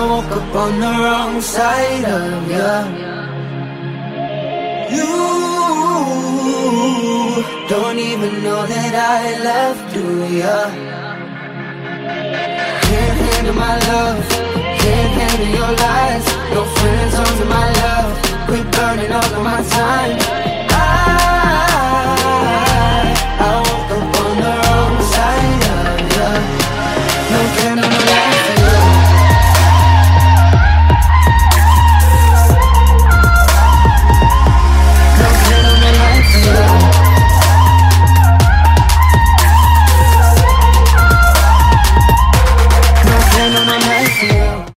woke up on the wrong side of you. You don't even know that I left, do ya? Can't handle my love, can't handle your lies. No friends under my love, quit burning all of my time.